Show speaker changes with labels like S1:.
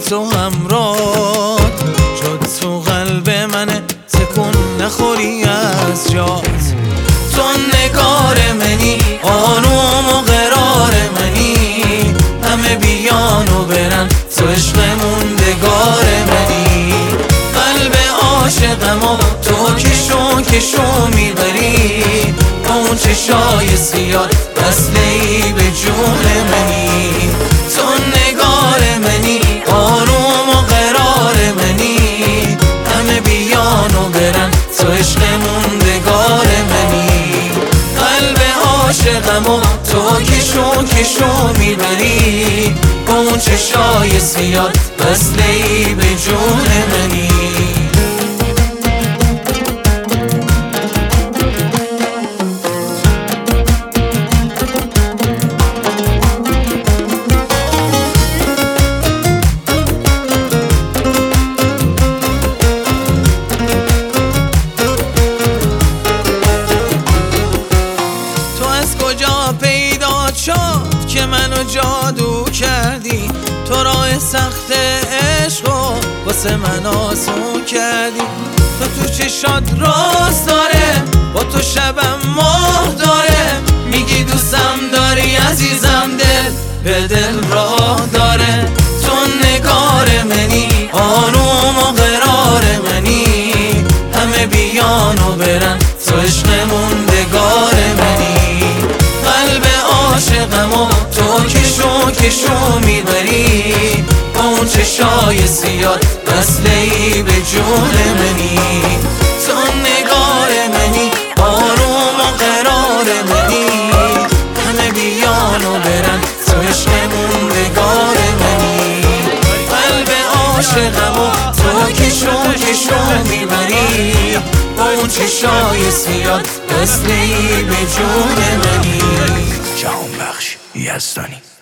S1: تو همراه، جد تو قلب منه تکون نخوری از جات. تو نگار منی، آروم و قرار منی، همه بیان و برن تو عشق موندگار منی. قلب عاشقم و تو کشو میبری، با اون چشای سیاه وصله‌ای به جون منی. تو نگار منی، آروم و قرار منی، همه بیان و برن تو عشق موندگار منی. قلب عاشقم و تو کشو میبری، با اون چشای سیاه وصله‌ای به جون منی. کجا پیدا شد که منو جادو کردی؟ تو راه سخت عشق و واسه من آسون کردی. تو چشات راست داره، با تو شبم ماه داره، میگی دوستم داری عزیزم، دل به دل راه داره. تو نگار منی، آروم و قرار منی، همه بیان و برن تو عشق موندگار منی. قلب عاشقم و تو کشو میبری، با اون چشای سیاه وصله‌ای به جون منی. تو نگار منی، آروم و قرار منی، همه بیان و برن تو عشق موندگار منی. قلب عاشقم و تو کشو میبری، با اون چشای سیاه وصله‌ای به جون منی.
S2: جهانبخش یزدانی.